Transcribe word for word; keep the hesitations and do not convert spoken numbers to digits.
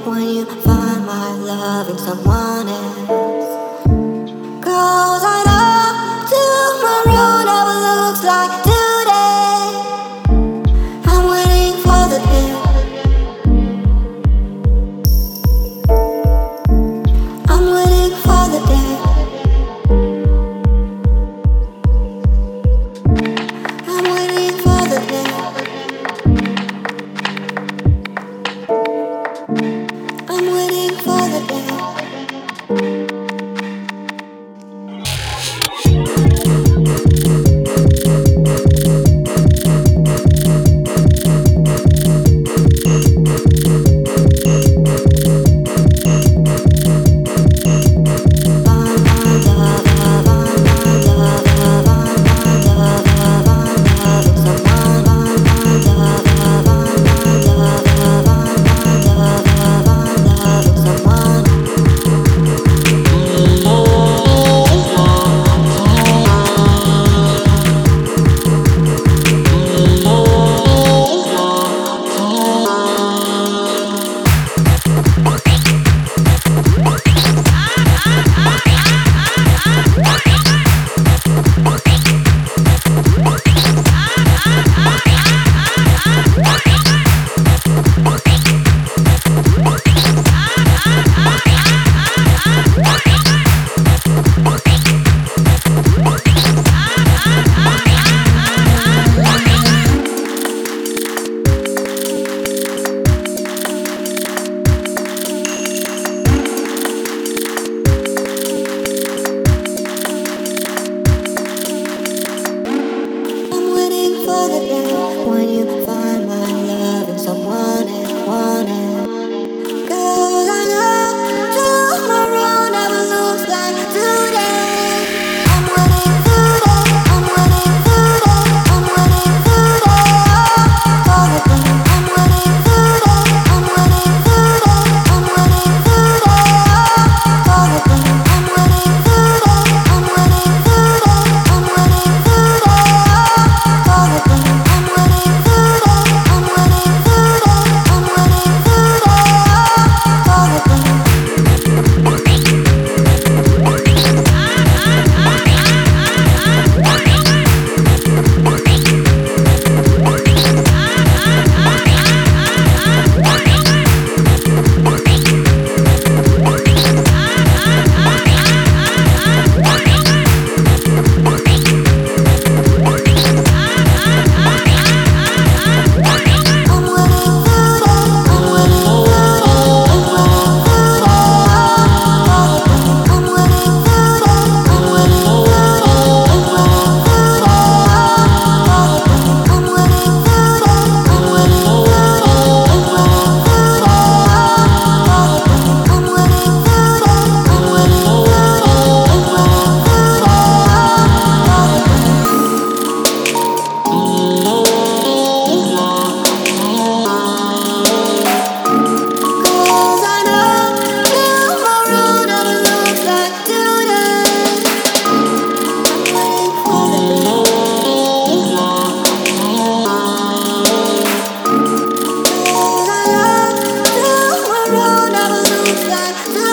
when you find my love in someone else. 'Cause I know tomorrow never looks like today. I'm waiting for the day. I'm waiting for the day. I'm waiting for the day. I'm waiting for the day. When you find my love in someone else, one else. 'Cause I know tomorrow never looks like today. I'm waiting today, I'm waiting today, I'm waiting today. Oh, for the day. I'm waiting today, I'm waiting today, I'm waiting today. Oh, for the day. I'm waiting today, I'm waiting today, I'm waiting today. Oh, for the day. Like